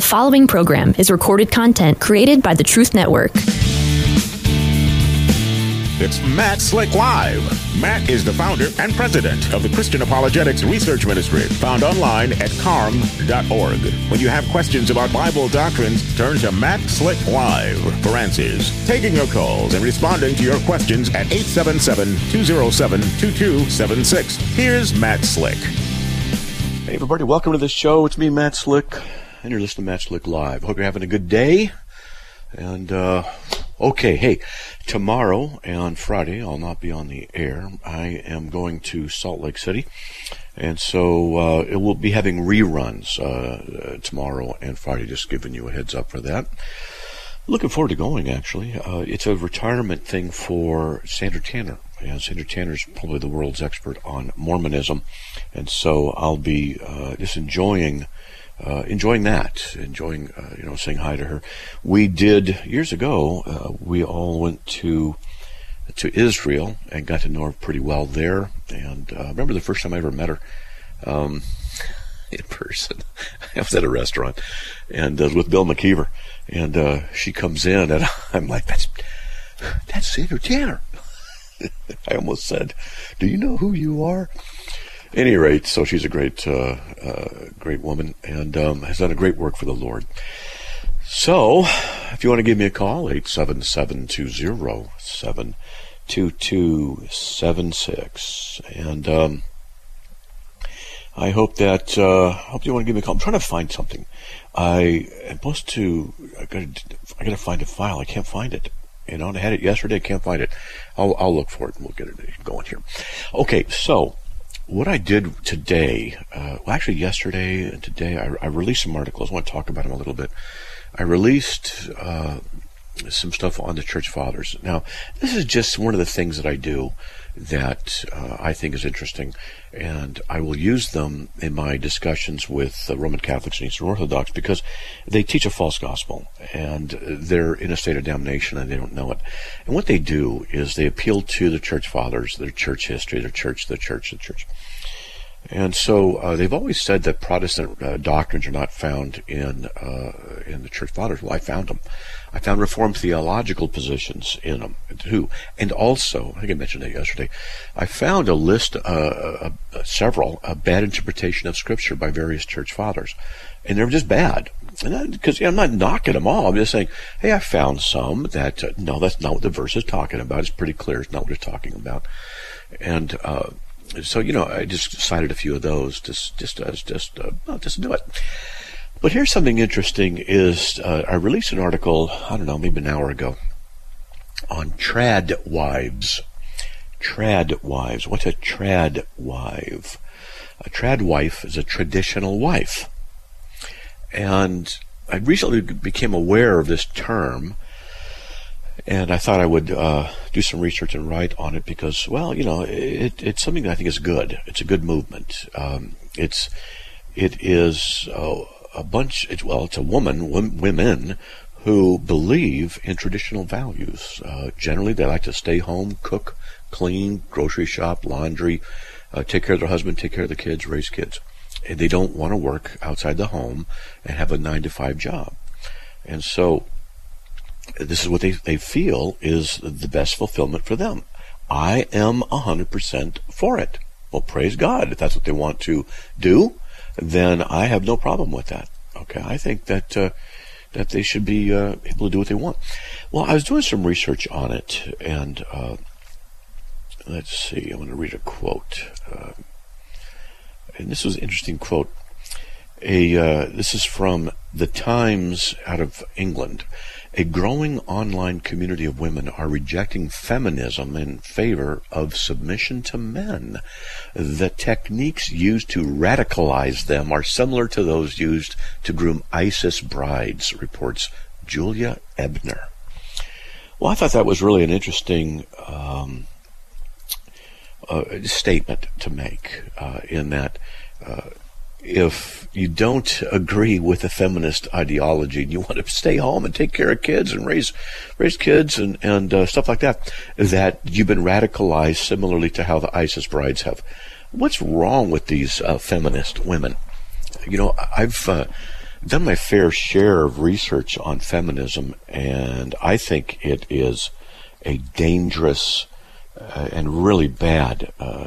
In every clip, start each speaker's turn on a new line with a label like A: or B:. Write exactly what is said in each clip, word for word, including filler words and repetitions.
A: The following program is recorded content created by the Truth Network.
B: It's Matt Slick Live. Matt is the founder and president of the Christian Apologetics Research Ministry, found online at carm dot org. When you have questions about Bible doctrines, turn to Matt Slick Live for answers. Taking your calls and responding to your questions at eight seven seven, two oh seven, two two seven six. Here's Matt Slick.
C: Hey everybody, welcome to the show. It's me, Matt Slick, and you're listening to Matt Slick Live. Hope you're having a good day. And, uh, okay, hey, tomorrow and Friday, I'll not be on the air. I am going to Salt Lake City, and so uh, it will be having reruns uh, tomorrow and Friday, just giving you a heads up for that. Looking forward to going, actually. Uh, it's a retirement thing for Sandra Tanner. Yeah, Sandra Tanner is probably the world's expert on Mormonism, and so I'll be uh, just enjoying Uh, enjoying that, enjoying, uh, you know, saying hi to her. We did, years ago, uh, we all went to to Israel and got to know her pretty well there. And uh, I remember the first time I ever met her um, in person. I was at a restaurant and uh, with Bill McKeever. And uh, she comes in and I'm like, that's, that's Sandra Tanner. I almost said, do you know who you are? At any rate, so she's a great, uh, uh, great woman and um, has done a great work for the Lord. So, if you want to give me a call, eight seven seven, two oh seven, two two seven six. And um, I hope that, uh, I hope you want to give me a call. I'm trying to find something. I am supposed to, I gotta, I gotta find a file. I can't find it. You know, I had it yesterday, I can't find it. I'll, I'll look for it and we'll get it going here. Okay, so, what I did today, uh, well, actually yesterday and today, I, I released some articles. I want to talk about them a little bit. I released uh, some stuff on the Church Fathers. Now, this is just one of the things that I do that uh, I think is interesting, and I will use them in my discussions with uh, Roman Catholics and Eastern Orthodox because they teach a false gospel, and they're in a state of damnation and they don't know it. And what they do is they appeal to the Church Fathers, their church history, their church, the church, the church. And so uh, they've always said that Protestant uh, doctrines are not found in uh, in the Church Fathers. Well, I found them. I found Reformed theological positions in them too, and also I think I mentioned that yesterday. I found a list, uh, uh, uh, several, a bad interpretation of Scripture by various Church Fathers, and they're just bad. Because yeah, I'm not knocking them all. I'm just saying, hey, I found some that uh, no, that's not what the verse is talking about. It's pretty clear. It's not what it's talking about, and. Uh, So, you know, I just cited a few of those just just as just uh, well, just to do it. But here's something interesting is uh, I released an article, I don't know, maybe an hour ago, on trad wives. Trad wives. What's a trad wife? A trad wife is a traditional wife. And I recently became aware of this term. And I thought I would uh, do some research and write on it because, well, you know, it, it's something that I think is good. It's a good movement. Um, it's it is uh, a bunch. It's, well, it's a woman, women who believe in traditional values. Uh, generally, they like to stay home, cook, clean, grocery shop, laundry, uh, take care of their husband, take care of the kids, raise kids, and they don't want to work outside the home and have a nine to five job. And so. This is what they, they feel is the best fulfillment for them. I am one hundred percent for it. Well, praise God. If that's what they want to do, then I have no problem with that. Okay, I think that uh, that they should be uh, able to do what they want. Well, I was doing some research on it, and uh, let's see, I'm going to read a quote. Uh, and this was an interesting quote. A uh, This is from The Times out of England. A growing online community of women are rejecting feminism in favor of submission to men. The techniques used to radicalize them are similar to those used to groom ISIS brides, reports Julia Ebner. Well, I thought that was really an interesting um, uh, statement to make uh, in that uh, if you don't agree with the feminist ideology and you want to stay home and take care of kids and raise raise kids and, and uh, stuff like that, that you've been radicalized similarly to how the ISIS brides have. What's wrong with these uh, feminist women? You know, I've uh, done my fair share of research on feminism, and I think it is a dangerous uh, and really bad uh,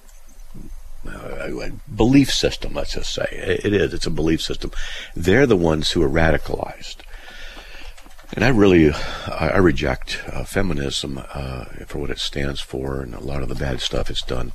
C: uh, belief system, let's just say. It is. It's a belief system. They're the ones who are radicalized. And I really, I, I reject uh, feminism uh, for what it stands for and a lot of the bad stuff it's done.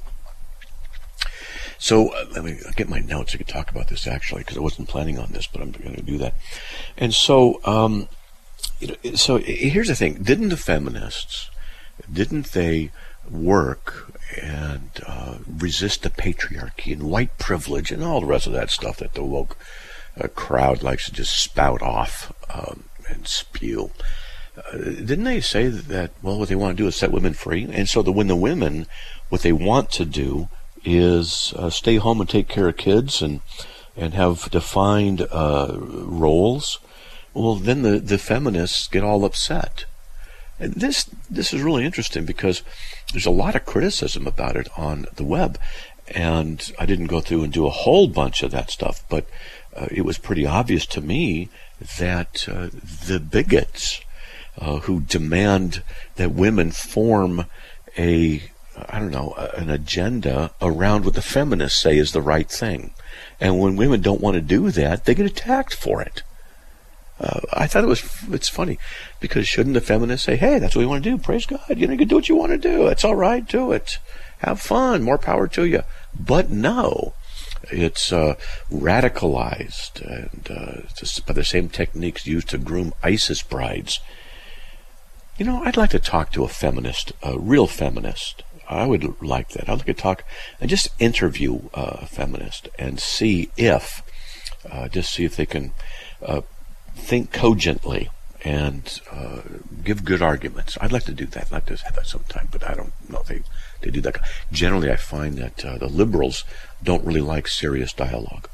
C: So uh, let me get my notes. I could talk about this actually because I wasn't planning on this, but I'm going to do that. And so, um, you know, so here's the thing: didn't the feminists, didn't they work and uh, resist the patriarchy and white privilege and all the rest of that stuff that the woke uh, crowd likes to just spout off um, and spew? Uh, didn't they say that, well, what they want to do is set women free? And so that when the women, what they want to do is uh, stay home and take care of kids and and have defined uh, roles, well, then the, the feminists get all upset. And this this is really interesting because there's a lot of criticism about it on the web. And I didn't go through and do a whole bunch of that stuff, but uh, it was pretty obvious to me that uh, the bigots uh, who demand that women form a I don't know, an agenda around what the feminists say is the right thing. And when women don't want to do that, they get attacked for it. Uh, I thought it was, it's funny, because shouldn't the feminists say, hey, that's what we want to do, praise God, you know, you can do what you want to do, it's all right, do it, have fun, more power to you. But no, it's uh, radicalized, and uh, just by the same techniques used to groom ISIS brides. You know, I'd like to talk to a feminist, a real feminist. I would like that. I'd like to talk and just interview uh, a feminist and see if, uh, just see if they can uh, think cogently and uh, give good arguments. I'd like to do that. I'd like to have that sometime, but I don't know if they, they do that. Generally, I find that uh, the liberals don't really like serious dialogue.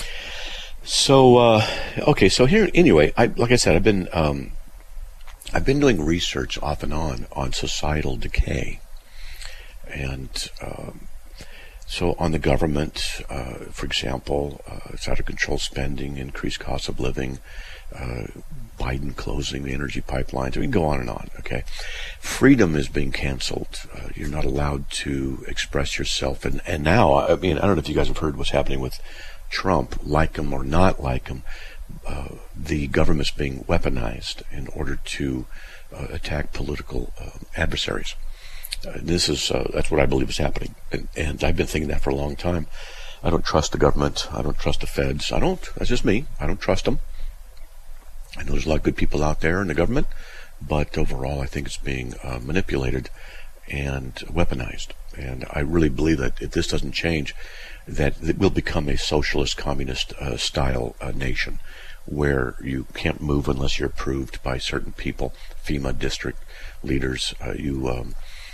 C: So, uh, okay, so here, anyway, I, like I said, I've been, um, I've been doing research off and on on societal decay. And um, so on the government, uh, for example, uh, it's out of control spending, increased cost of living, uh, Biden closing the energy pipelines. We can go on and on, okay? Freedom is being canceled. Uh, you're not allowed to express yourself. And, and now, I mean, I don't know if you guys have heard what's happening with Trump, like him or not like him. Uh, the government's being weaponized in order to uh, attack political uh, adversaries. Uh, this is, uh, that's what I believe is happening. And, and I've been thinking that for a long time. I don't trust the government. I don't trust the feds. I don't. That's just me. I don't trust them. I know there's a lot of good people out there in the government, but overall I think it's being uh, manipulated and weaponized. And I really believe that if this doesn't change, that it will become a socialist, communist uh, style uh, nation where you can't move unless you're approved by certain people, FEMA district leaders. Uh, you... Um,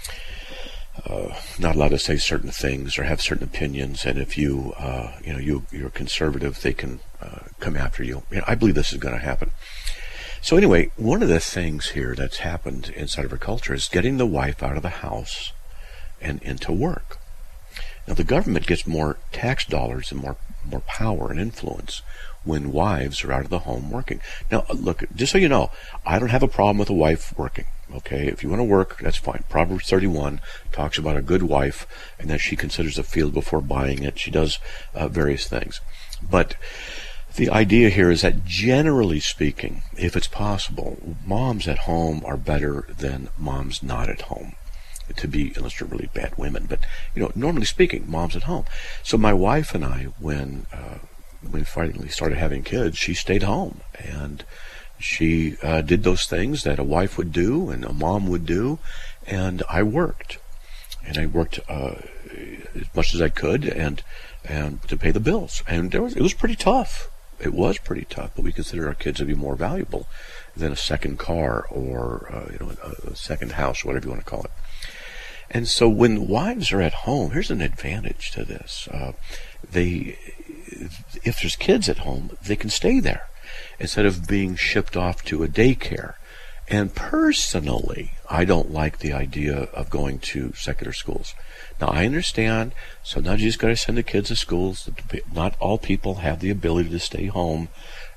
C: Uh, not allowed to say certain things or have certain opinions, and if you, uh, you know, you, you're conservative, they can uh, come after you. you know, I believe this is going to happen. So anyway, one of the things here that's happened inside of our culture is getting the wife out of the house and into work. Now, the government gets more tax dollars and more more power and influence when wives are out of the home working. Now, look, just so you know, I don't have a problem with a wife working. Okay, if you want to work, that's fine. Proverbs thirty-one talks about a good wife and that she considers a field before buying it. She does uh, various things. But the idea here is that generally speaking, if it's possible, moms at home are better than moms not at home. To be, unless they're really bad women, but, you know, normally speaking, moms at home. So my wife and I, when, uh, when we finally started having kids, she stayed home. And she uh, did those things that a wife would do and a mom would do, and I worked, and I worked uh, as much as I could, and and to pay the bills. And there was it was pretty tough. It was pretty tough, but we consider our kids to be more valuable than a second car or uh, you know a, a second house, whatever you want to call it. And so when wives are at home, here's an advantage to this: uh, they, if there's kids at home, they can stay there instead of being shipped off to a daycare. And personally, I don't like the idea of going to secular schools. Now, I understand, sometimes you just got to send the kids to schools. Not all people have the ability to stay home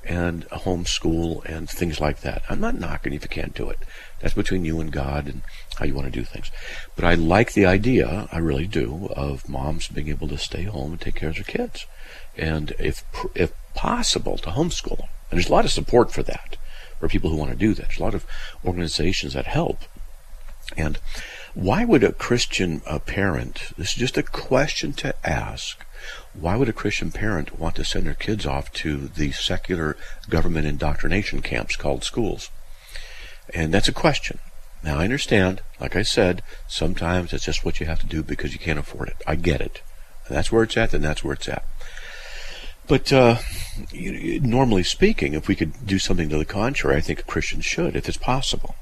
C: and homeschool and things like that. I'm not knocking you if you can't do it. That's between you and God and how you want to do things. But I like the idea, I really do, of moms being able to stay home and take care of their kids. And if if possible, to homeschool them. And there's a lot of support for that, for people who want to do that. There's a lot of organizations that help. And why would a Christian uh, parent, this is just a question to ask, why would a Christian parent want to send their kids off to the secular government indoctrination camps called schools? And that's a question. Now, I understand, like I said, sometimes it's just what you have to do because you can't afford it. I get it. And that's where it's at, then that's where it's at. But uh, normally speaking, if we could do something to the contrary, I think a Christian should, if it's possible.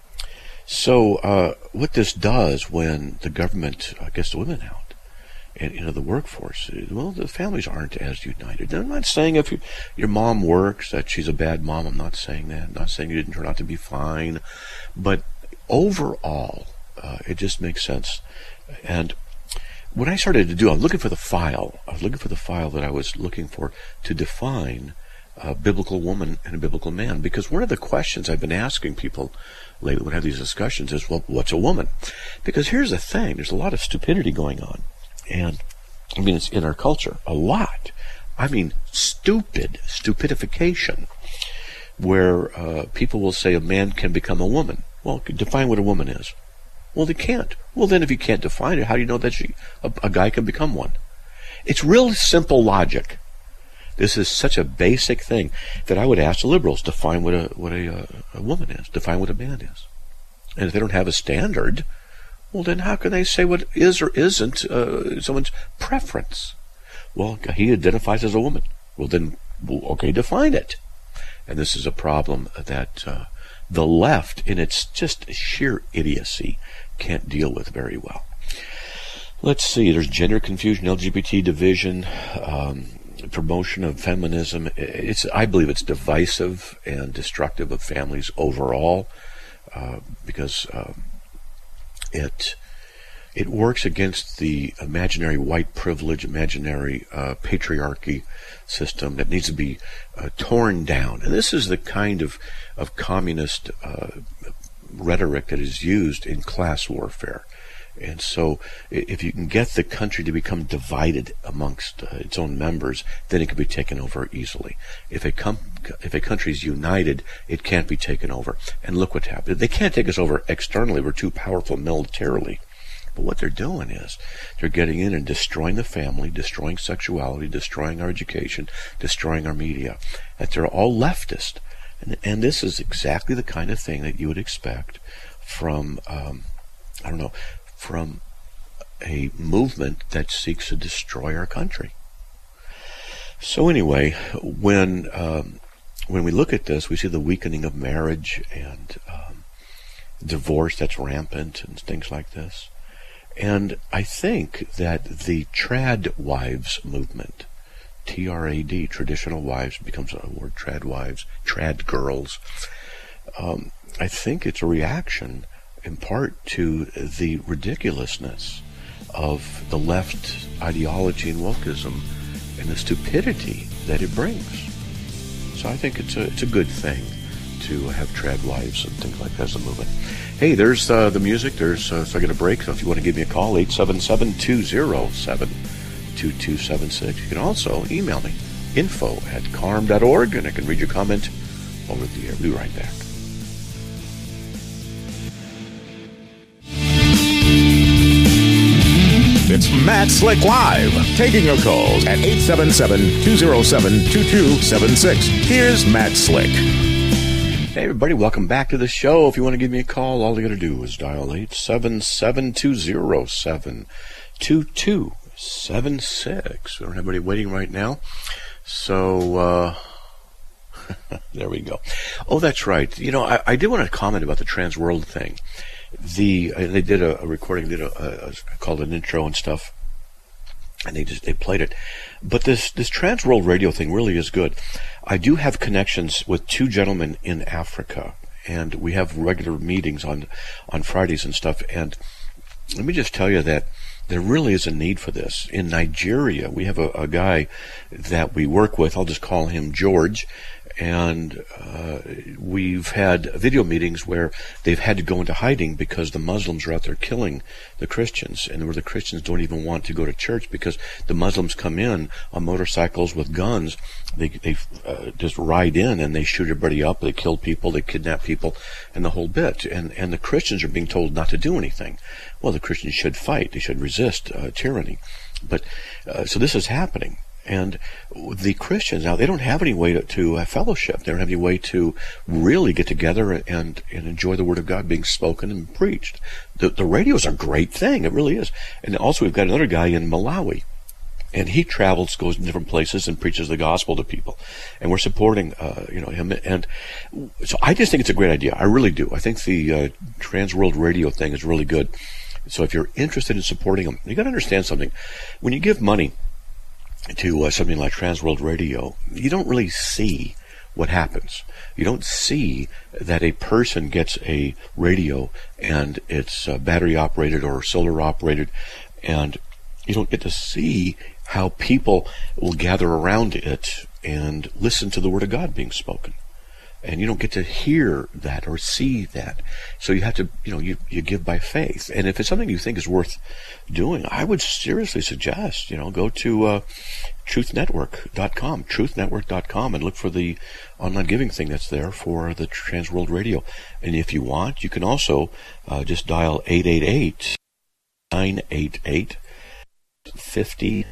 C: So uh, what this does when the government uh, gets the women out, and you know the workforce, well, the families aren't as united. I'm not saying if you, your mom works that she's a bad mom. I'm not saying that. I'm not saying you didn't turn out to be fine. But overall, uh, it just makes sense. And what I started to do, I was looking for the file. I was looking for the file that I was looking for to define a biblical woman and a biblical man. Because one of the questions I've been asking people lately when I have these discussions is, well, what's a woman? Because here's the thing. There's a lot of stupidity going on. And, I mean, it's in our culture. A lot. I mean, stupid, stupidification. Where uh, people will say a man can become a woman. Well, define what a woman is. Well, they can't. Well, then if you can't define it, how do you know that she, a, a guy can become one? It's real simple logic. This is such a basic thing that I would ask the liberals, define what a what a, uh, a woman is, define what a man is. And if they don't have a standard, well, then how can they say what is or isn't uh, someone's preference? Well, he identifies as a woman. Well, then, well, okay, define it. And this is a problem that uh, the left, in its just sheer idiocy, can't deal with very well. Let's see, there's gender confusion, L G B T division, um, promotion of feminism. It's, I believe it's divisive and destructive of families overall, uh, because uh, it it works against the imaginary white privilege, imaginary uh, patriarchy system that needs to be uh, torn down. And this is the kind of, of communist uh, rhetoric that is used in class warfare. And so if you can get the country to become divided amongst uh, its own members, then it can be taken over easily. If a, com- if a country is united, it can't be taken over. And look what happened. They can't take us over externally. We're too powerful militarily. But what they're doing is they're getting in and destroying the family, destroying sexuality, destroying our education, destroying our media. That they're all leftist. And, and this is exactly the kind of thing that you would expect from, um, I don't know, from a movement that seeks to destroy our country. So anyway, when um, when we look at this, we see the weakening of marriage and um, divorce that's rampant and things like this. And I think that the trad wives movement, T R A D, traditional wives, becomes a word, trad wives, trad girls, um, I think it's a reaction in part to the ridiculousness of the left ideology and wokeism and the stupidity that it brings. So I think it's a it's a good thing to have trad wives and things like that as a movement. Hey, there's uh, the music. There's uh, so I get a break. So if you want to give me a call, eight seven seven, two zero seven, two two seven six. You can also email me, info at carm dot org, and I can read your comment over the air. We'll be right back.
B: It's Matt Slick Live, taking your calls at eight seven seven, two zero seven, two two seven six. Here's Matt Slick.
C: Hey everybody, welcome back to the show. If you want to give me a call, all you got to do is dial eight seven seven, two zero seven, two two seven six. We don't have anybody waiting right now. So, uh, there we go. Oh, that's right. You know, I, I did want to comment about the trans world thing. The uh, they did a, a recording, did a, a, a called an intro and stuff, and they just they played it. But this this Trans World Radio thing really is good. I do have connections with two gentlemen in Africa, and we have regular meetings on on Fridays and stuff. And let me just tell you that there really is a need for this. In Nigeria, we have a, a guy that we work with. I'll just call him George. And uh, we've had video meetings where they've had to go into hiding because the Muslims are out there killing the Christians, and where the Christians don't even want to go to church because the Muslims come in on motorcycles with guns. They they uh, just ride in and they shoot everybody up. They kill people. They kidnap people, and the whole bit. And and the Christians are being told not to do anything. Well, the Christians should fight. They should resist uh, tyranny. But uh, so this is happening. And the Christians now, they don't have any way to, to uh, fellowship. They don't have any way to really get together and, and enjoy the Word of God being spoken and preached. The, the radio is a great thing. It really is. And also we've got another guy in Malawi. And he travels, goes to different places and preaches the gospel to people. And we're supporting, uh, you know, him. And so I just think it's a great idea. I really do. I think the uh, Trans World Radio thing is really good. So if you're interested in supporting them, you got to understand something. When you give money to uh, something like Trans World Radio, you don't really see what happens. You don't see that a person gets a radio and it's uh, battery operated or solar operated, and you don't get to see how people will gather around it and listen to the Word of God being spoken. And you don't get to hear that or see that. So you have to, you know, you, you give by faith. And if it's something you think is worth doing, I would seriously suggest, you know, go to uh, truth network dot com, truth network dot com, and look for the online giving thing that's there for the Trans World Radio. And if you want, you can also uh, just dial eight eight eight, nine eight eight, five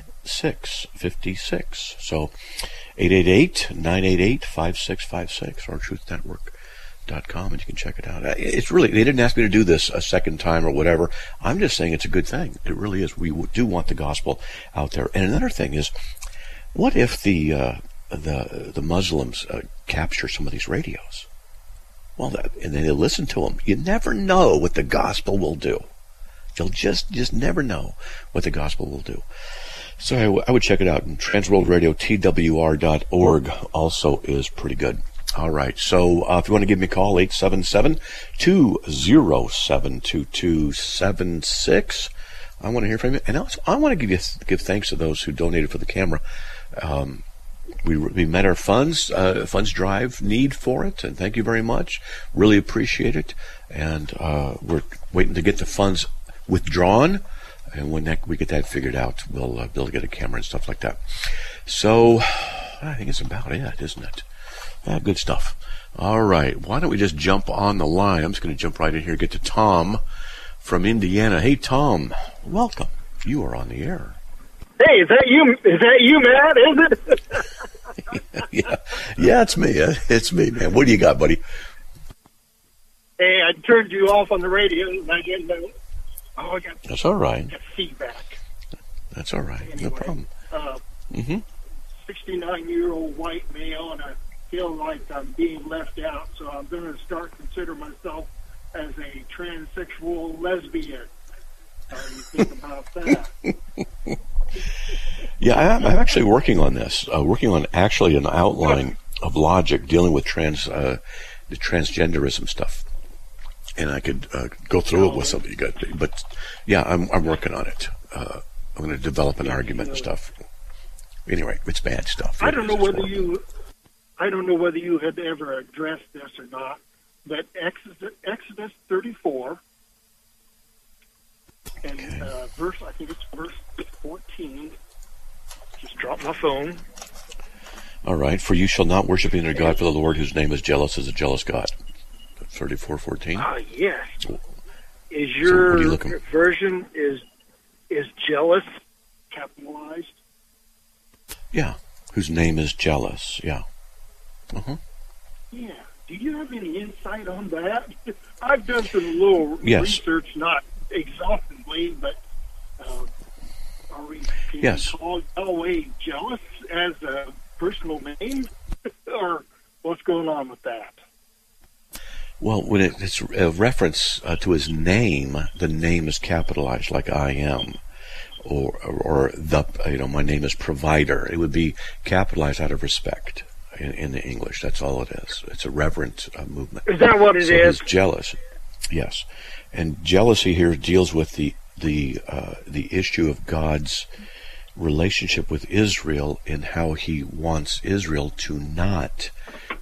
C: six five six. So eight eight eight, nine eight eight, five six five six, or truth network dot com, and you can check it out. It's really, they didn't ask me to do this a second time or whatever. I'm just saying it's a good thing. It really is. We do want the gospel out there. And another thing is, what if the uh, the the Muslims uh, capture some of these radios? Well, that, and then they listen to them. You never know what the gospel will do. You'll just just never know what the gospel will do. So I, w- I would check it out. And Transworld Radio, T W R dot org, also is pretty good. All right. So uh, if you want to give me a call, eight seven seven, two oh seven, two two seven six. I want to hear from you. And also, I want to give you give thanks to those who donated for the camera. Um, we, we met our funds, uh, funds drive need for it, and thank you very much. Really appreciate it. And uh, we're waiting to get the funds withdrawn. And when that, we get that figured out, we'll uh, be able to get a camera and stuff like that. So I think it's about it, isn't it? Yeah, good stuff. All right. Why don't we just jump on the line? I'm just going to jump right in here, get to Tom from Indiana. Hey, Tom, welcome. You are on the air.
D: Hey, is that you? Is that you, Matt? Is it?
C: yeah, yeah, it's me. It's me, man. What do you got, buddy?
D: Hey, I turned you off on the radio, and I didn't know. Oh, I got,
C: That's all right.
D: got feedback.
C: That's all right.
D: Anyway,
C: no problem.
D: Uh,
C: mm-hmm.
D: sixty-nine-year-old white male, and I feel like I'm being left out, so I'm going to start consider myself as a transsexual lesbian. How do you think about that?
C: Yeah, I'm, I'm actually working on this. Uh, working on actually an outline of logic dealing with trans, uh, the transgenderism stuff. And I could uh, go through it with some of you guys. But, yeah, I'm I'm working on it. Uh, I'm going to develop an argument and stuff. Anyway, it's bad stuff.
D: I don't know whether you, I don't know whether you had ever addressed this or not, but Exodus, Exodus thirty-four, and
C: Okay.
D: uh, verse, I think it's verse fourteen. Just dropped my phone.
C: All right. For you shall not worship any other God, for the Lord whose name is jealous is a jealous God. thirty-four fourteen.
D: Ah, yes. Is
C: So
D: your
C: what are you looking-
D: version is is jealous capitalized?
C: Yeah. Whose name is jealous. Yeah. Uh-huh.
D: Yeah. Do you have any insight on that? I've done some little
C: Yes.
D: research, not exhaustively, but uh, are we can
C: Yes.
D: we call Yahweh jealous as a personal name, or what's going on with that?
C: Well, when it, it's a reference uh, to his name, the name is capitalized, like I am, or, or or the you know my name is provider. It would be capitalized out of respect in, in the English. That's all it is. It's a reverent uh, movement.
D: Is that what it
C: so
D: is?
C: He's jealous, yes, and jealousy here deals with the the uh, the issue of God's relationship with Israel and how He wants Israel to not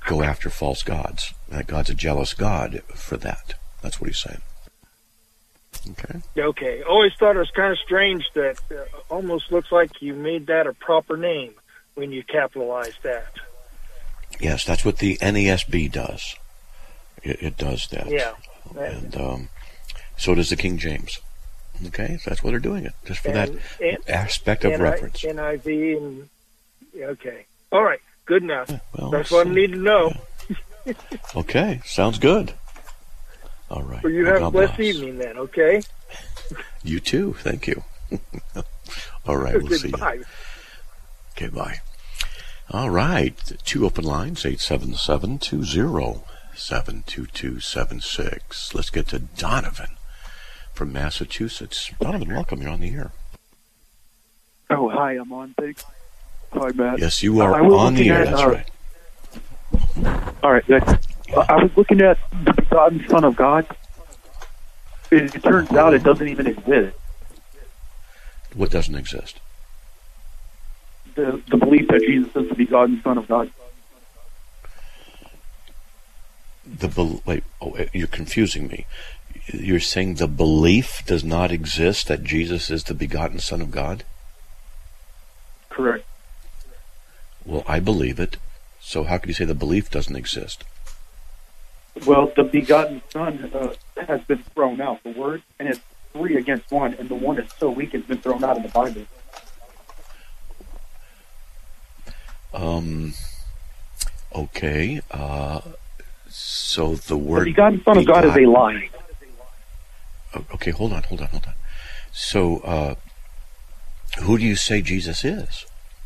C: go after false gods. That God's a jealous God for that. That's what he's saying. Okay.
E: Okay. Always thought it was kind of strange that uh, almost looks like you made that a proper name when you capitalized that.
C: Yes, that's what the N A S B does. It, it does that.
E: Yeah.
C: And um, so does the King James. Okay, so that's why they're doing it, just for
E: and,
C: that
E: and,
C: aspect of
E: and
C: reference.
E: N I V and okay. All right. Good enough.
C: Yeah, well,
E: that's what I
C: so,
E: need to know.
C: Yeah. Okay, sounds good. All right.
E: Well, you
C: well,
E: have
C: God
E: a blessed
C: bless.
E: evening then, okay?
C: You too. Thank you. All right, we'll see you.
E: Bye.
C: Okay, bye. All right, two open lines, eight seven seven, two zero seven, two two seven six. Let's get to Donovan from Massachusetts. Donovan, welcome. You're on the air.
F: Oh, hi, I'm on. Thanks. Hi, Matt.
C: Yes, you are
F: uh,
C: on the air.
F: At,
C: That's
F: uh,
C: right.
F: All right, good. Uh, I was looking at the begotten Son of God. It, it turns out it doesn't even exist.
C: What doesn't exist?
F: The, the belief that Jesus is the begotten Son of God.
C: The bel wait, oh, you're confusing me. You're saying the belief does not exist that Jesus is the begotten Son of God?
F: Correct.
C: Well, I believe it. So how can you say the belief doesn't exist?
F: Well, the begotten Son uh, has been thrown out, the word, and it's three against one, and the one is so weak it's been thrown out of the Bible.
C: Um. Okay. Uh. So the word
F: The begotten Son of God is a lie.
C: Okay, hold on, hold on, hold on. So, uh, who do you say Jesus is?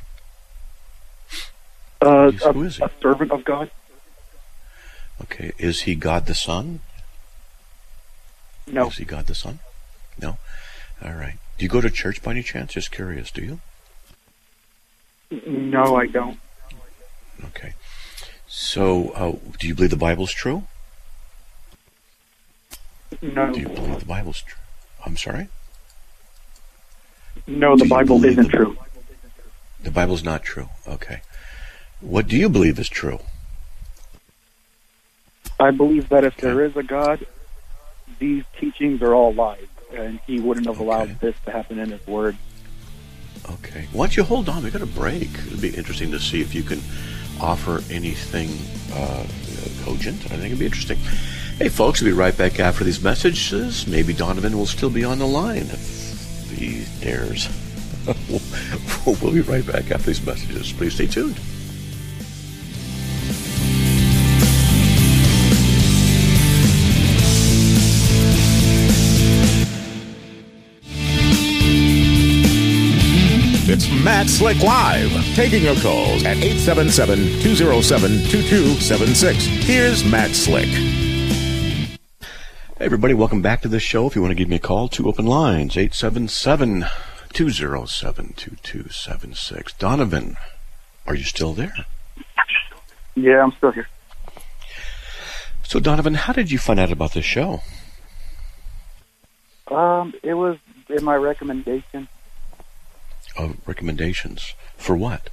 F: Uh,
C: Who is-
F: a,
C: who is he?
F: a servant of God.
C: Okay, is he God the Son?
F: No.
C: Is he God the Son? No? All right. Do you go to church by any chance? Just curious, do you?
F: No, I don't.
C: Okay. So, uh, do you believe the Bible's true?
F: No.
C: Do you believe the Bible's true? I'm sorry?
F: No,
C: Do
F: the
C: you
F: Bible
C: believe
F: isn't
C: the-
F: true.
C: The Bible's not true. Okay. What do you believe is true?
F: I believe that if
C: Okay.
F: there is a God, these teachings are all lies, and He wouldn't have allowed
C: Okay.
F: this to happen in His Word.
C: Okay. Why don't you hold on? We've got a break. It'd be interesting to see if you can offer anything uh, cogent. I think it'd be interesting. Hey, folks, we'll be right back after these messages. Maybe Donovan will still be on the line if he dares. We'll be right back after these messages. Please stay tuned.
B: It's Matt Slick Live, taking your calls at eight seven seven, two zero seven, two two seven six. Here's Matt Slick.
C: Hey, everybody, welcome back to the show. If you want to give me a call, two open lines, eight seven seven, two zero seven, two two seven six. Donovan, are you still there?
F: Yeah, I'm still here.
C: So, Donovan, how did you find out about this show?
F: Um, it was in my recommendation.
C: Uh, recommendations. For what?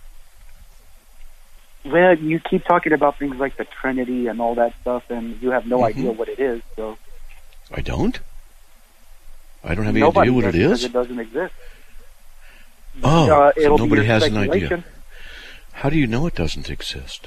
F: Well, you keep talking about things like the Trinity and all that stuff, and you have no
C: Mhm.
F: idea what it is. So
C: I don't? I don't have any
F: nobody
C: idea what
F: does
C: it
F: because
C: is?
F: It doesn't exist.
C: Oh,
F: uh,
C: so
F: it'll be
C: nobody
F: your
C: has an idea.
F: speculation.
C: How do you know it doesn't exist?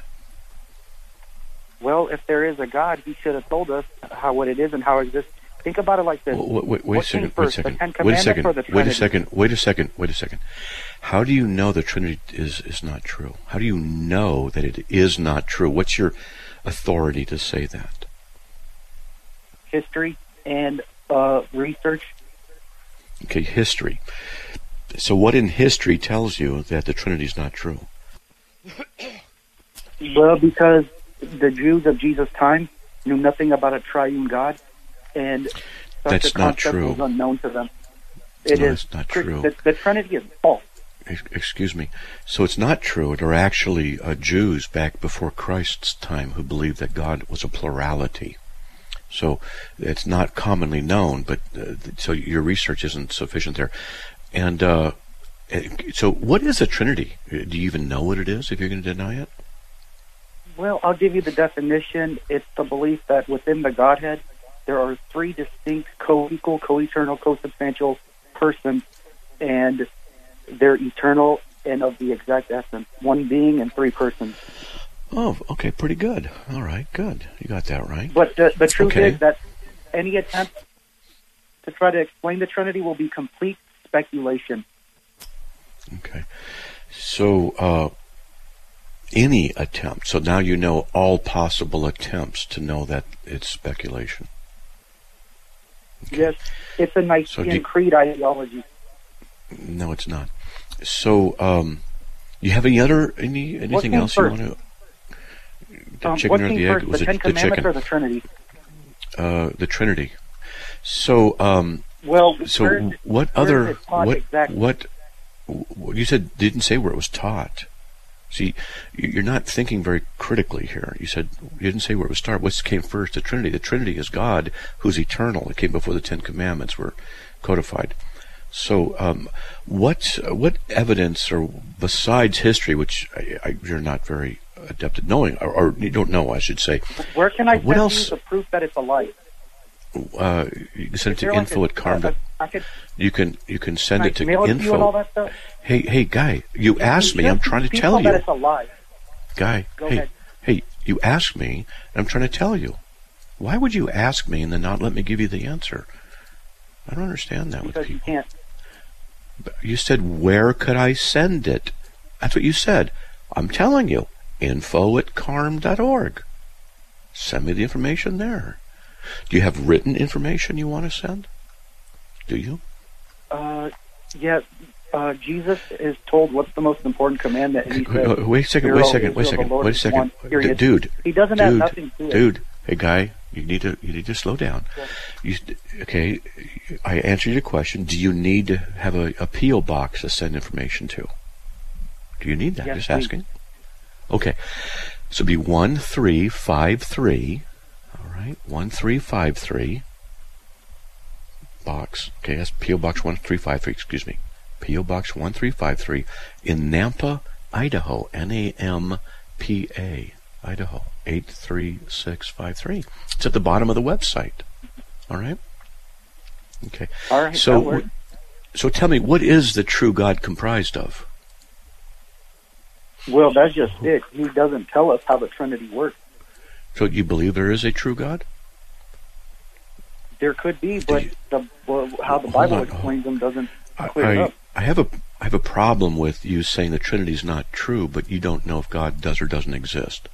F: Well, if there is a God, He should have told us how what it is and how it exists. Think about it like this.
C: Wait, wait, wait a
F: What came
C: second. Wait a
F: first, the
C: second.
F: Ten
C: Wait a
F: Commandments
C: second.
F: or the
C: Wait a
F: Trinity?
C: second. Wait a second. Wait a second. How do you know the Trinity is, is not true? How do you know that it is not true? What's your authority to say that?
F: History and uh, research.
C: Okay, history. So what in history tells you that the Trinity is not true?
F: Well, because the Jews of Jesus' time knew nothing about a triune God, and such
C: That's
F: a
C: not
F: concept
C: true.
F: was unknown to them. It
C: No,
F: is
C: it's not
F: tr-
C: true.
F: The, the Trinity is false.
C: Ex- Excuse me. So it's not true. There are actually uh, Jews back before Christ's time who believed that God was a plurality. So it's not commonly known, but uh, so your research isn't sufficient there. And uh, eh, so what is a Trinity? Do you even know what it is if you're going to deny it?
F: Well, I'll give you the definition. It's the belief that within the Godhead, there are three distinct, co-equal, co-eternal, co-substantial persons, and they're eternal and of the exact essence. One being and three persons.
C: Oh, okay, pretty good. All right, good. You got that right.
F: But the, the truth
C: Okay.
F: is that any attempt to try to explain the Trinity will be complete speculation.
C: Okay. So, uh, any attempt, so now you know all possible attempts to know that it's speculation.
F: Yes, it's a Nicene
C: So do-
F: Creed ideology.
C: No, it's not. So, um, you have any other, any, anything
F: came
C: else you
F: first?
C: want to, the
F: Um,
C: chicken
F: what
C: or
F: came
C: the egg?
F: first,
C: Was
F: the
C: it
F: Ten
C: the
F: Commandments
C: chicken?
F: or the Trinity?
C: Uh, the Trinity. So, um,
F: Well,
C: so
F: where is it-
C: what
F: where is
C: other,
F: it taught
C: what,
F: exactly?
C: what, what, you said, didn't say where it was taught. See, you- you're not thinking very critically here. You said, you didn't say where it was taught. What came first? The Trinity. The Trinity is God, who's eternal. It came before the Ten Commandments were codified. So, um, what, what evidence, or besides history, which I, I, you're not very adept at knowing, or, or you don't know, I should say.
F: Where can I
C: What
F: send
C: else?
F: you the proof that it's a lie?
C: Uh, you can send it
F: Is
C: to
F: there like
C: info
F: a-
C: at Carm.
F: a- I could
C: You can you can send
F: can
C: it
F: I
C: to
F: mail it to you and all
C: info.
F: that stuff?
C: Hey hey guy, you asked me.
F: You
C: I'm
F: just
C: trying to
F: people
C: tell
F: that
C: you,
F: it's a lie.
C: guy.
F: Go
C: hey
F: ahead.
C: hey, you asked me. And I'm trying to tell you. Why would you ask me and then not let me give you the answer? I don't understand that with
F: Because you
C: people.
F: can't.
C: You said, where could I send it? That's what you said. I'm telling you, info at carm dot org. Send me the information there. Do you have written information you want to send? Do you?
F: Uh, yeah. Uh, Jesus is told what's the most important commandment. And he
C: Wait,
F: said,
C: wait a second,
F: "Hear,
C: wait a
F: O
C: second, wait a
F: Israel, the
C: second,
F: Lord
C: wait a
F: is
C: second.
F: one," period.
C: Dude,
F: He doesn't have
C: dude,
F: nothing to it.
C: dude, hey guy, you need to you need to slow down. You, okay, I answered your question. Do you need to have a, a P O box to send information to? Do you need that?
F: Yes,
C: Just
F: please.
C: asking. Okay, so it'd be one three five three. All right, one three five three. Box. Okay, that's P O Box one three five three. Excuse me. P O Box one three five three in Nampa, Idaho. N A M P A, Idaho. eight three six five three. It's at the bottom of the website. All right? Okay.
F: All right, that
C: So,
F: works.
C: so tell me, what is the true God comprised of?
F: Well, that's just it. He doesn't tell us how the Trinity works.
C: So you believe there is a true God?
F: There could be, but
C: you-
F: the, well, how the
C: Hold
F: Bible
C: on.
F: explains them doesn't
C: I,
F: clear it
C: I,
F: up.
C: I have a I have a problem with you saying the Trinity is not true, but you don't know if God does or doesn't exist.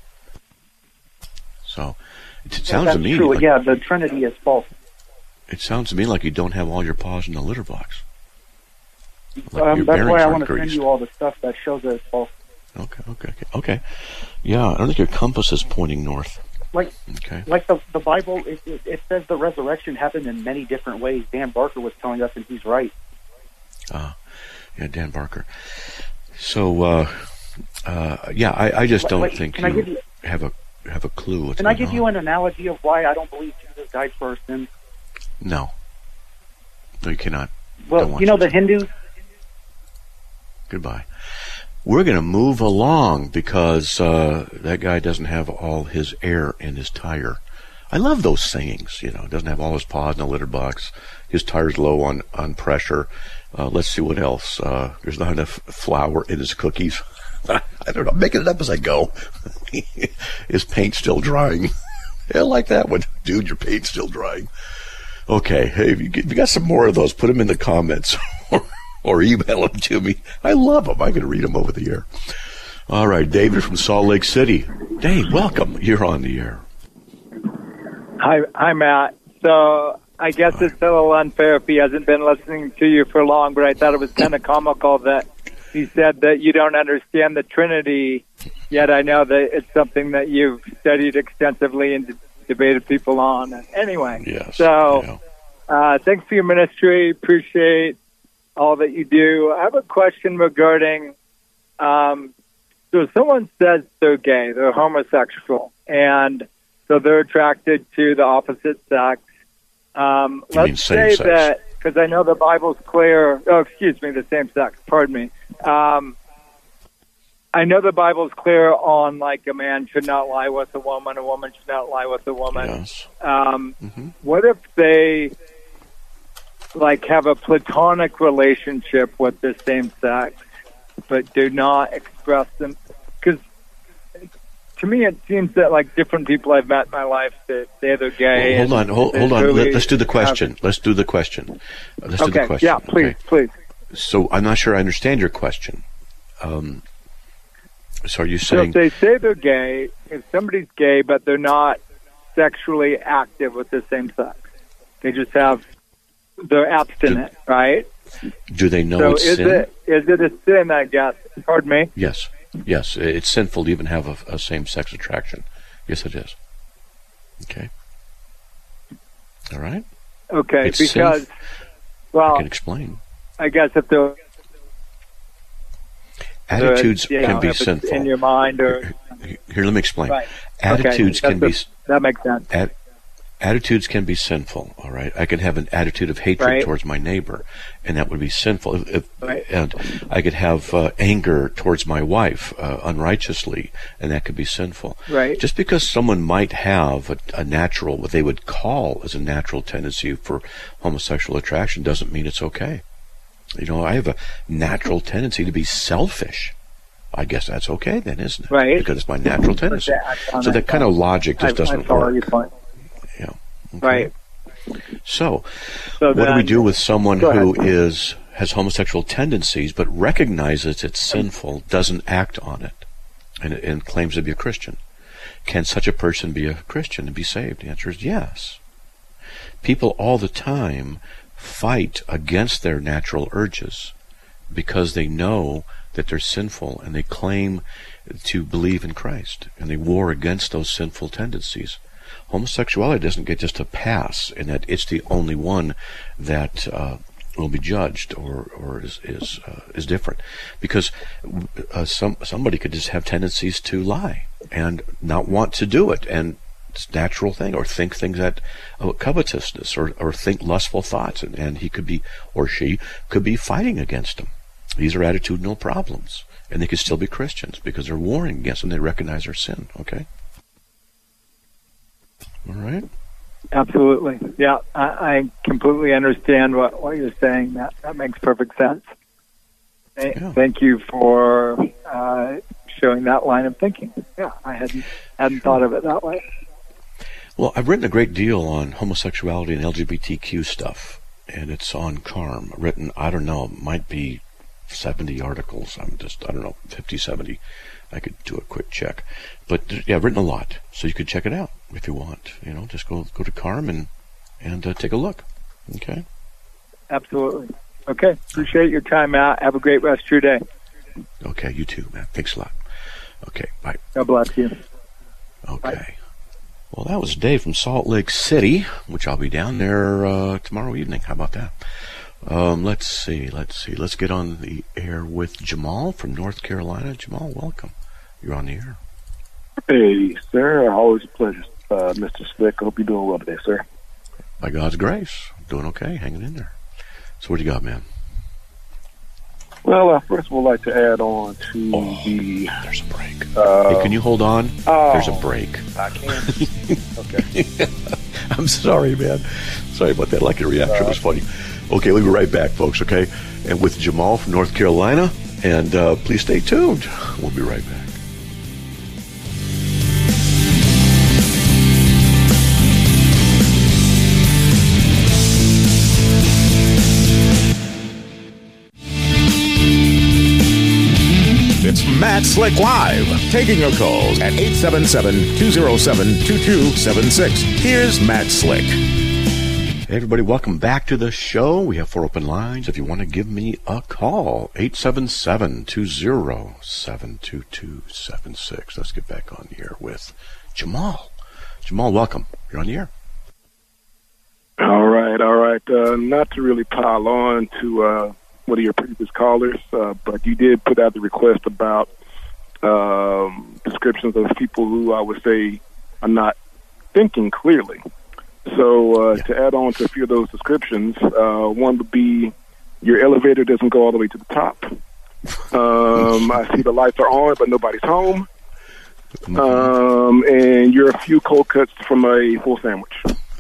C: So it, it
F: Yeah,
C: sounds
F: that's
C: to me
F: true.
C: like
F: Yeah, the Trinity is false.
C: it sounds to me like you don't have all your paws in the litter box. Like
F: Um,
C: your
F: that's
C: bearings
F: why I
C: aren't
F: want to send
C: greased.
F: you all the stuff that shows that it's false.
C: Okay, okay, okay, okay. Yeah, I don't think your compass is pointing north.
F: Like,
C: Okay.
F: like the the Bible, it, it, it says the resurrection happened in many different ways. Dan Barker was telling us, and he's right.
C: Uh, yeah, Dan Barker. So, uh, uh, yeah, I, I just
F: Wait,
C: don't
F: wait,
C: think
F: can I
C: you,
F: give you-
C: have a have a clue what's
F: Can I
C: going
F: give
C: on.
F: you an analogy of why I don't believe Jesus died for our sins?
C: No. No, you cannot. Don't
F: Well,
C: want
F: you know
C: you
F: the
C: to.
F: Hindus.
C: Goodbye. We're going to move along because uh, that guy doesn't have all his air in his tire. I love those sayings, you know. Doesn't have all his paws in the litter box. His tire's low on, on pressure. Uh, let's see what else. Uh, there's not enough flour in his cookies. I don't know. I'm making it up as I go. His paint's still drying. I like that one. Dude, your paint's still drying. Okay. Hey, if you, get, if you got some more of those, put them in the comments. Or email them to me. I love them. I can read them over the air. All right, David from Salt Lake City. Dave, welcome. You're on the air.
G: Hi, hi, Matt. So I guess it's a little unfair if he hasn't been listening to you for long, but I thought it was kind of comical that he said that you don't understand the Trinity, yet I know that it's something that you've studied extensively and d- debated people on. Anyway,
C: Yes.
G: so
C: yeah.
G: uh, thanks for your ministry. Appreciate all that you do. I have a question regarding, um, so someone says they're gay, they're homosexual, and so they're attracted to the opposite sex. Um,
C: You mean
G: let's
C: same
G: say
C: sex.
G: that, because I know the Bible's clear, oh, excuse me, the same sex, pardon me. Um, I know the Bible's clear on, like, a man should not lie with a woman, a woman should not lie with a woman.
C: Yes.
G: Um,
C: mm-hmm.
G: What if they, like, have a platonic relationship with the same sex, but do not express them? Because to me, it seems that, like, different people I've met in my life, that they're either gay.
C: Well, hold on, hold, hold on.
G: Really
C: Let's do the question.
G: Have...
C: Let's do the question. Let's
G: okay.
C: do the question.
G: Yeah, please,
C: okay.
G: please.
C: So I'm not sure I understand your question. Um, so are you saying...
G: So if they say they're gay, if somebody's gay, but they're not sexually active with the same sex, they just have, they're abstinent,
C: do,
G: right?
C: Do they know
G: so
C: it's
G: is
C: sin?
G: It, is it a sin, I guess? Pardon me?
C: Yes. Yes, it's sinful to even have a, a same-sex attraction. Yes, it is. Okay. All right.
G: Okay,
C: it's
G: because,
C: sinf-
G: well...
C: I can explain.
G: I guess if the...
C: Attitudes
G: the,
C: can
G: know,
C: be sinful.
G: In your mind or...
C: Here, here let me explain.
G: Right.
C: Attitudes
G: okay.
C: can be...
G: A, that makes sense.
C: At, attitudes can be sinful, all right? I can have an attitude of hatred
G: right.
C: towards my neighbor, and that would be sinful. If, if,
G: right.
C: And I could have uh, anger towards my wife uh, unrighteously, and that could be sinful.
G: Right.
C: Just because someone might have a, a natural, what they would call as a natural tendency for homosexual attraction, doesn't mean it's okay. You know, I have a natural tendency to be selfish. I guess that's okay then, isn't it?
G: Right.
C: Because it's my natural tendency. So that kind of logic just
G: I,
C: doesn't
G: I follow
C: work.
G: Your point.
C: Yeah. Okay.
G: Right.
C: So,
G: so
C: what
G: then,
C: do we do with someone
G: who
C: ahead. is has homosexual tendencies but recognizes it's sinful, doesn't act on it, and, and claims to be a Christian? Can such a person be a Christian and be saved? The answer is yes. People all the time fight against their natural urges because they know that they're sinful, and they claim to believe in Christ, and they war against those sinful tendencies. Homosexuality doesn't get just a pass in that it's the only one that uh, will be judged or or is is uh, is different, because uh, some somebody could just have tendencies to lie and not want to do it, and it's a natural thing, or think things that uh, covetousness, or or think lustful thoughts, and, and he could be, or she could be fighting against them. These are attitudinal problems, and they could still be Christians because they're warring against them. They recognize their sin. Okay. All right.
G: Absolutely. Yeah, I, I completely understand what, what you're saying. That that makes perfect sense. Th-
C: yeah.
G: Thank you for uh, showing that line of thinking. Yeah, I hadn't hadn't thought of it that way.
C: Well, I've written a great deal on homosexuality and L G B T Q stuff, and it's on Carm. Written, I don't know, might be seventy articles. I'm just, I don't know, fifty, seventy. I could do a quick check. But, yeah, I've written a lot, so you could check it out if you want. You know, just go go to Carm and, and uh, take a look. Okay?
G: Absolutely. Okay. Appreciate your time, Matt. Have a great rest of your day.
C: Okay, you too, Matt. Thanks a lot. Okay, bye.
G: God bless you.
C: Okay.
G: Bye.
C: Well, that was Dave from Salt Lake City, which I'll be down there uh, tomorrow evening. How about that? Um, let's see, let's see. Let's get on the air with Jamal from North Carolina. Jamal, welcome. You're on the air.
H: Hey, sir. Always a pleasure, uh, Mister Slick. Hope you're doing well today, sir.
C: By God's grace. Doing okay, hanging in there. So what do you got, man?
H: Well, I first would like to add on to
C: oh,
H: the...
C: There's a break.
H: Uh,
C: hey, can you hold on?
H: Oh,
C: there's a break.
H: I can't. Okay.
C: I'm sorry, man. Sorry about that. Like your reaction uh, was funny. Okay, we'll be right back, folks, okay? And with Jamal from North Carolina, and uh, please stay tuned. We'll be right back.
B: It's Matt Slick Live, taking your calls at eight seven seven, two oh seven, two two seven six. Here's Matt Slick.
C: Hey everybody, welcome back to the show. We have four open lines. If you want to give me a call, eight seven seven, two oh seven, two two seven six. Let's get back on the air with Jamal. Jamal, welcome. You're on the air.
H: All right, all right. Uh, not to really pile on to uh, one of your previous callers, uh, but you did put out the request about um, descriptions of people who I would say are not thinking clearly. So uh,
C: yeah.
H: to add on to a few of those descriptions, uh, one would be your elevator doesn't go all the way to the top. Um, I see the lights are on, but nobody's home.
C: Mm-hmm.
H: Um, and you're a few cold cuts from a full sandwich.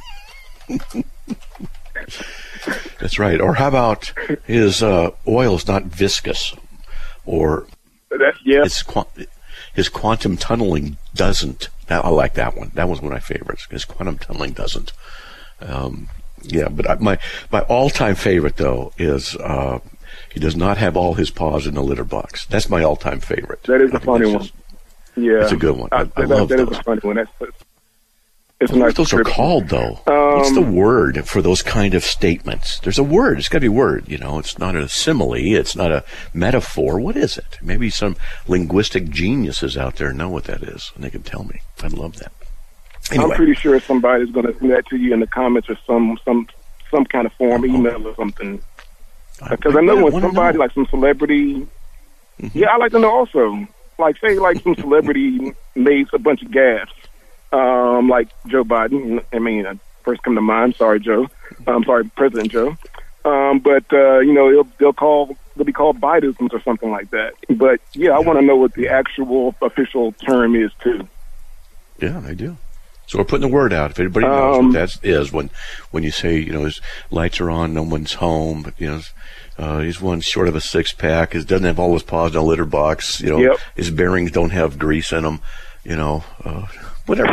C: That's right. Or how about his uh, oil is not viscous, or
H: that, yeah.
C: his, his quantum tunneling doesn't. I like that one. That was one of my favorites. His quantum tunneling doesn't. Um, yeah, but I, my my all-time favorite though is uh, he does not have all his paws in the litter box. That's my all-time favorite.
H: That is
C: I
H: a funny one.
C: Just,
H: yeah,
C: it's a good one. I, I,
H: I that,
C: love
H: that
C: those.
H: That is a funny one. That's, that's it's
C: I wonder
H: nice
C: what those are called, though.
H: Um,
C: What's the word for those kind of statements? There's a word. It's got to be a word. You know, it's not a simile. It's not a metaphor. What is it? Maybe some linguistic geniuses out there know what that is, and they can tell me. I'd love that. Anyway.
H: I'm pretty sure somebody's going to send that to you in the comments or some some some kind of form,
C: Uh-oh.
H: email or something. Because I, I know when somebody, know. like some celebrity, mm-hmm. yeah, I like to know also. Like, say, like some celebrity made a bunch of gaffes. Um, like Joe Biden. I mean, uh, first come to mind. Sorry, Joe. I'm sorry, President Joe. Um, but uh, you know, they'll, they'll call they'll be called Bidenisms or something like that. But yeah, I want to know what the actual official term is too.
C: Yeah, I do. So we're putting the word out. If anybody knows
H: um,
C: what that is, when when you say, you know, his lights are on, no one's home, but you know, uh, he's one short of a six pack. He doesn't have all his paws in a litter box. You know,
H: yep.
C: his bearings don't have grease in them. You know. Uh, Whatever.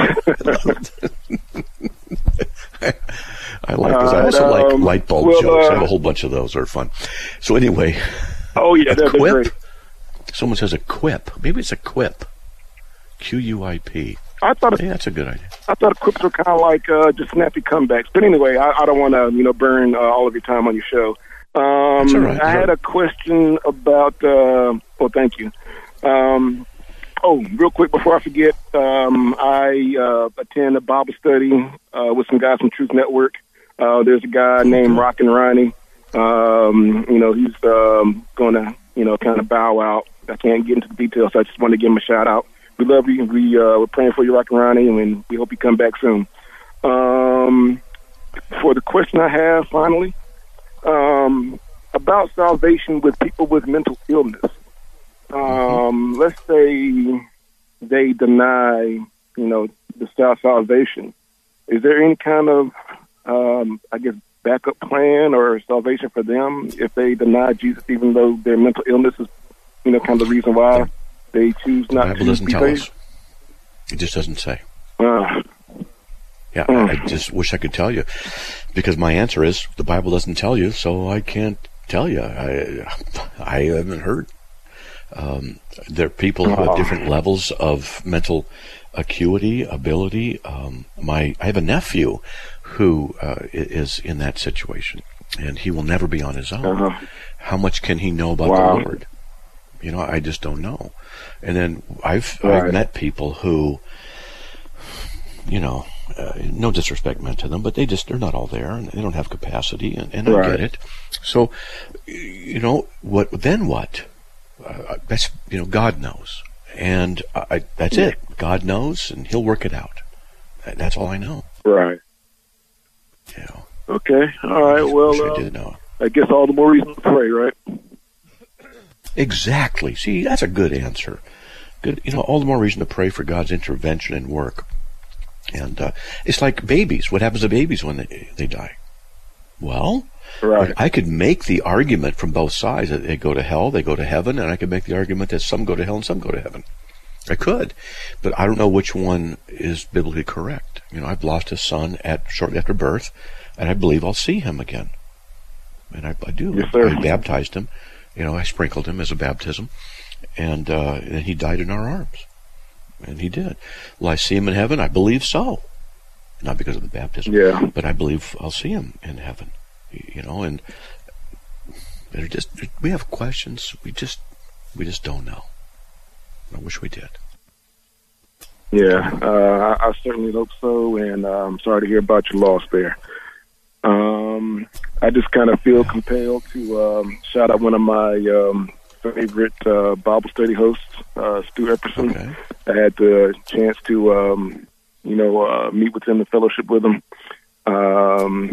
C: I like those. I also
H: uh,
C: like
H: um,
C: light bulb
H: well,
C: jokes.
H: Uh,
C: I have a whole bunch of those. They're fun. So anyway.
H: Oh, yeah, that's great.
C: Someone says a quip. Maybe it's a quip. Q U I P.
H: I thought
C: yeah, that's a good idea.
H: I thought quips were kind of like uh, just snappy comebacks. But anyway, I, I don't want to, you know, burn uh, all of your time on your show. Um,
C: that's all right.
H: I had a question about. Uh, well, thank you. Um, Oh, real quick before I forget, um, I uh, attend a Bible study uh, with some guys from Truth Network. Uh, there's a guy named Rockin' Ronnie. Um, you know, he's um, going to, you know, kind of bow out. I can't get into the details, so I just want to give him a shout out. We love you. We, uh, we're praying for you, Rockin' Ronnie, and we hope you come back soon. Um, for the question I have, finally, um, about salvation with people with mental illness. Um, let's say they deny, you know, the salvation. Is there any kind of, um, I guess, backup plan or salvation for them if they deny Jesus, even though their mental illness is, you know, kind of the reason why they choose not
C: the Bible
H: to
C: doesn't
H: be
C: tell
H: saved?
C: us. It just doesn't say.
H: Uh,
C: yeah,
H: uh,
C: I just wish I could tell you, because my answer is the Bible doesn't tell you, so I can't tell you. I I haven't heard. Um, there are people who have different levels of mental acuity, ability. Um, my, I have a nephew who uh, is in that situation, and he will never be on his own.
H: uh-huh.
C: How much can he know about
H: wow.
C: the Lord? You know, I just don't know. And then I've
H: right.
C: I've met people who, you know, uh, no disrespect meant to them, but they just they're not all there, and they don't have capacity, and, and
H: right.
C: I get it. So, you know, what then? What? Uh, that's, you know, God knows, and I, that's it. God knows, and He'll work it out. That's all I know.
H: Right.
C: Yeah.
H: Okay. All right. Well,
C: I,
H: uh,
C: did know.
H: I guess all the more reason to pray, right?
C: Exactly. See, that's a good answer. Good. You know, all the more reason to pray for God's intervention and work. And uh, it's like babies. What happens to babies when they they die? Well.
H: Right.
C: I could make the argument from both sides that they go to hell, they go to heaven, and I could make the argument that some go to hell and some go to heaven. I could, but I don't know which one is biblically correct. You know, I've lost a son at shortly after birth, and I believe I'll see him again. And I, I do.
H: Yes, sir.
C: I baptized him. You know, I sprinkled him as a baptism, and uh, and he died in our arms. And he did. Will I see him in heaven? I believe so. Not because of the baptism,
H: yeah.
C: but I believe I'll see him in heaven. You know, and they're just, we have questions. We just, we just don't know. I wish we did.
H: Yeah, uh, I, I certainly hope so, and uh, I'm sorry to hear about your loss there. Um, I just kind of feel compelled to um, shout out one of my um, favorite uh, Bible study hosts, uh, Stu Epperson.
C: Okay.
H: I had the chance to, um, you know, uh, meet with him and fellowship with him. Um,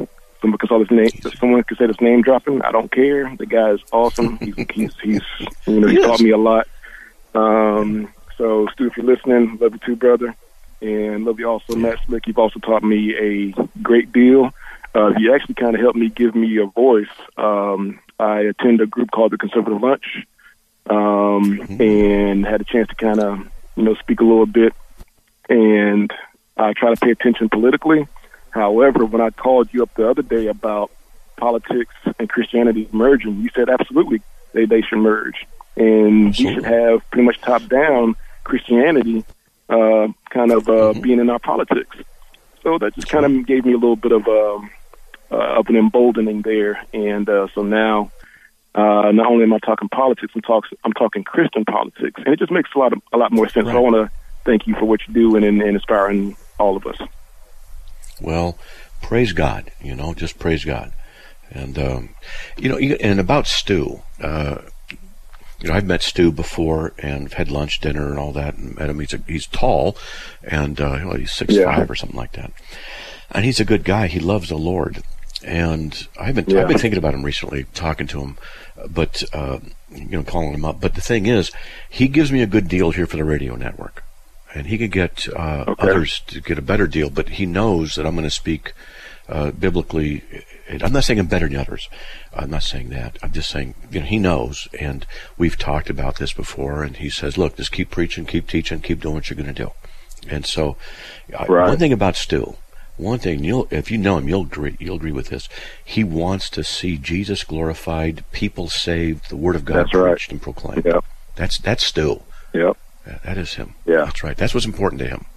H: someone can call his name. Someone can say his name dropping. I don't care. The guy is awesome. He's he's, he's you know he taught me a lot. Um, so Stu, if you're listening, love you too, brother, and love you also, Matt Slick. You've also taught me a great deal. Uh, you actually kind of helped me give me a voice. Um, I attend a group called the Conservative Lunch, um, mm-hmm. and had a chance to kind of you know speak a little bit, and I try to pay attention politically. However, when I called you up the other day about politics and Christianity merging, you said absolutely they, they should merge. And absolutely. We should have pretty much top-down Christianity uh, kind of uh, mm-hmm. being in our politics. So that just kind of gave me a little bit of um, uh, of an emboldening there. And uh, so now, uh, not only am I talking politics, I'm, talk, I'm talking Christian politics. And it just makes a lot of, a lot more sense. Right. So I want to thank you for what you do and, and, and inspiring all of us.
C: Well, praise God, you know, just praise God. And, um, you know, and about Stu, uh, you know, I've met Stu before and had lunch, dinner, and all that, and met him. He's, a, he's tall, and uh, you know, he's six yeah. five or something like that. And he's a good guy. He loves the Lord. And I've been, yeah. I've been thinking about him recently, talking to him, but, uh, you know, calling him up. But the thing is, he gives me a good deal here for the radio network. And he could get uh, okay. others to get a better deal, but he knows that I'm going to speak uh, biblically. I'm not saying I'm better than others. I'm not saying that. I'm just saying, you know, he knows, and we've talked about this before, and he says, look, just keep preaching, keep teaching, keep doing what you're going to do. And so uh, right. one thing about Stu, one thing, you'll, if you know him, you'll agree, you'll agree with this. He wants to see Jesus glorified, people saved, the Word of God
H: that's
C: preached
H: right.
C: and proclaimed.
H: Yep.
C: That's, that's Stu.
H: Yep.
C: That is him.
H: Yeah.
C: That's right. That's what's important to him.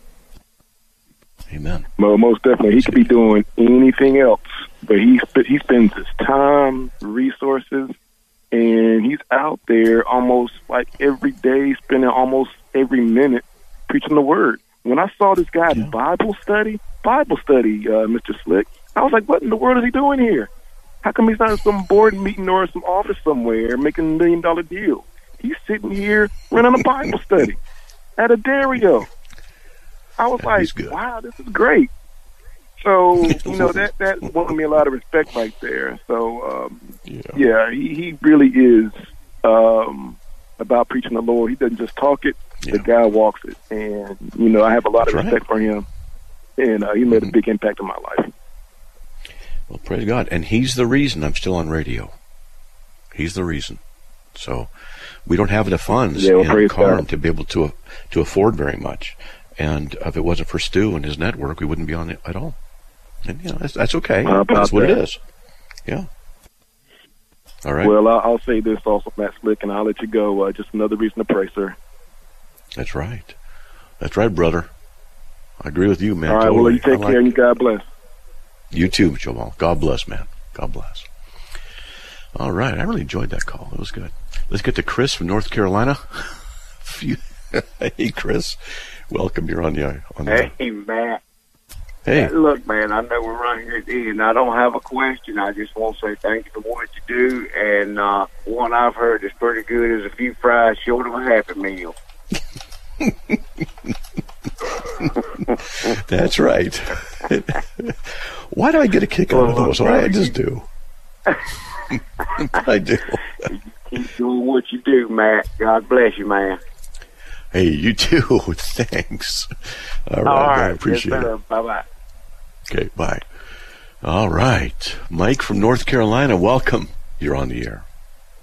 C: Amen.
H: Well, most definitely. He could be doing anything else, but he he spends his time, resources, and he's out there almost like every day, spending almost every minute preaching the Word. When I saw this guy yeah. Bible study, Bible study, uh, Mister Slick, I was like, what in the world is he doing here? How come he's not in some board meeting or some office somewhere making a million dollar deal? He's sitting here running a Bible study at a Dario. I was like, wow, this is great. So, you know, that, that won me a lot of respect right there. So, um, yeah, yeah he, he really is um, about preaching the Lord. He doesn't just talk it, yeah. the guy walks it. And, you know, I have a lot That's of respect right. for him. And uh, he made mm-hmm. a big impact on my life.
C: Well, praise God. And he's the reason I'm still on radio. He's the reason. So we don't have the funds
H: yeah, well,
C: in Carm to be able to to afford very much. And if it wasn't for Stu and his network, we wouldn't be on it at all. And, you know, that's, that's okay. That's what that? it is. Yeah. All right.
H: Well, I'll, I'll say this also, Matt Slick, and I'll let you go. Uh, just another reason to pray, sir.
C: That's right. That's right, brother. I agree with you, man.
H: All right,
C: totally.
H: well, you take
C: like
H: care and you God bless.
C: You too, Jamal. God bless, man. God bless. All right. I really enjoyed that call. It was good. Let's get to Chris from North Carolina. Hey, Chris. Welcome. You're on the... On the
I: hey, Matt.
C: Hey.
I: Uh, look, man, I know we're running here at the end. I don't have a question. I just want to say thank you for what you do. And uh, one I've heard is pretty good is a few fries short of a Happy Meal.
C: That's right. Why do I get a kick out of those? I just do. I do.
I: Keep doing what you do, Matt. God bless you, man.
C: Hey, you too. Thanks. All right,
I: All right.
C: man, I appreciate
I: yes,
C: it.
I: Bye-bye.
C: Okay, bye. All right. Mike from North Carolina, welcome. You're on the air.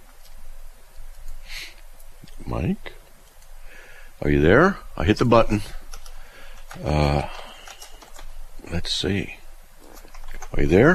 C: Mike? Are you there? I hit the button. Uh, let's see. Are you there?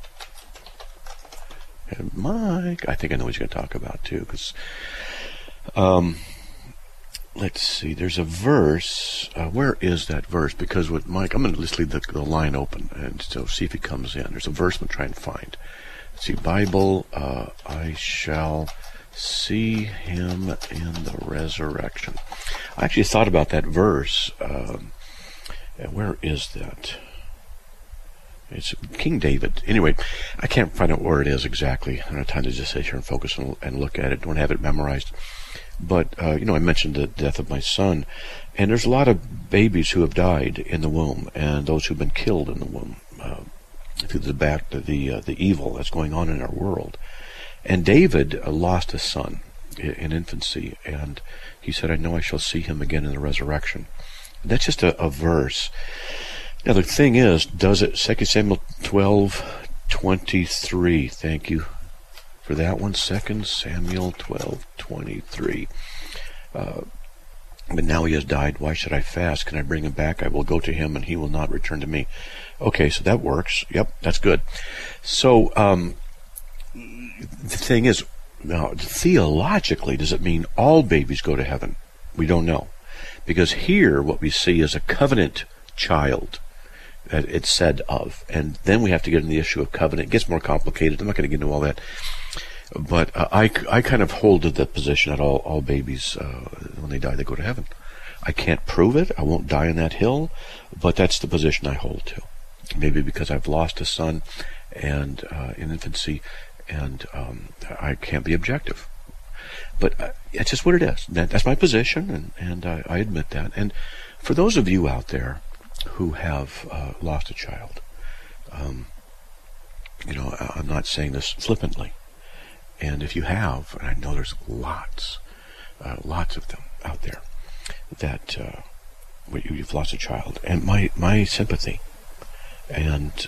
C: And Mike, I think I know what you're going to talk about too, because um, let's see. There's a verse. Uh, where is that verse? Because with Mike, I'm going to just leave the, the line open and so see if he comes in. There's a verse I'm trying to find. Let's see, Bible. Uh, I shall see him in the resurrection. I actually thought about that verse. Um, where is that? It's King David. Anyway, I can't find out where it is exactly. I don't have time to just sit here and focus and, and look at it. Don't have it memorized. But, uh, you know, I mentioned the death of my son. And there's a lot of babies who have died in the womb and those who've been killed in the womb. Uh, through the back the uh, the evil that's going on in our world. And David uh, lost a son in infancy, and he said, I know I shall see him again in the resurrection. That's just a, a verse. Now the thing is, does it, Second Samuel twelve twenty-three, thank you for that one, Second Samuel twelve twenty-three. Uh, but now he has died, why should I fast? Can I bring him back? I will go to him, and he will not return to me. Okay, so that works. Yep, that's good. So, um, the thing is, now, theologically, does it mean all babies go to heaven? We don't know. Because here, what we see is a covenant child that it's said of. And then we have to get into the issue of covenant. It gets more complicated. I'm not going to get into all that. But uh, I, I kind of hold to the position that all, all babies, uh, when they die, they go to heaven. I can't prove it. I won't die on that hill. But that's the position I hold to. Maybe because I've lost a son and uh, in infancy, and um, I can't be objective. But uh, it's just what it is. That, that's my position, and, and uh, I admit that. And for those of you out there who have uh, lost a child, um, you know, I'm not saying this flippantly. And if you have, and I know there's lots, uh, lots of them out there, that uh, you've lost a child, and my, my sympathy. And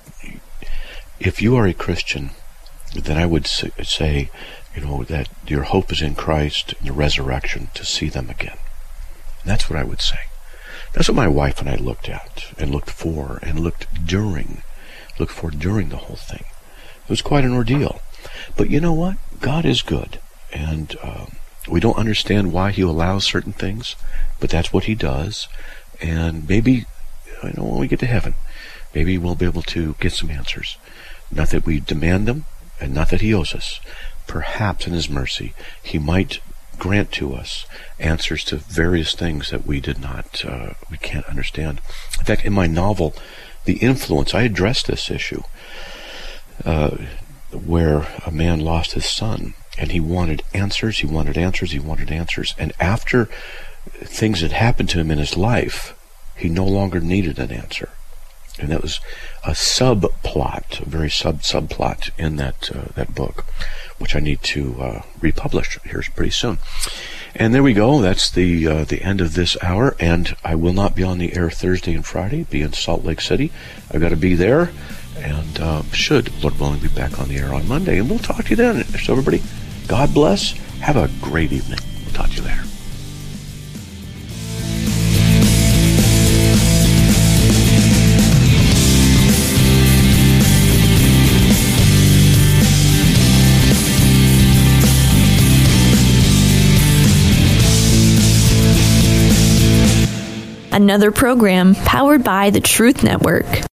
C: if you are a Christian, then I would say, you know, that your hope is in Christ and the resurrection to see them again. And that's what I would say. That's what my wife and I looked at and looked for and looked during, looked for during the whole thing. It was quite an ordeal. But you know what? God is good. And um, we don't understand why he allows certain things, but that's what he does. And maybe, you know, when we get to heaven, maybe we'll be able to get some answers. Not that we demand them, and not that he owes us. Perhaps in his mercy, he might grant to us answers to various things that we did not, uh, we can't understand. In fact, in my novel, The Influence, I addressed this issue, uh, where a man lost his son, and he wanted answers, he wanted answers, he wanted answers. And after things had happened to him in his life, he no longer needed an answer. And that was a subplot, a very sub subplot in that uh, that book, which I need to uh, republish here pretty soon. And there we go. That's the uh, the end of this hour. And I will not be on the air Thursday and Friday. Be in Salt Lake City. I've got to be there, and uh, should, Lord willing, be back on the air on Monday. And we'll talk to you then. So everybody, God bless. Have a great evening. We'll talk to you later.
A: Another program powered by the Truth Network.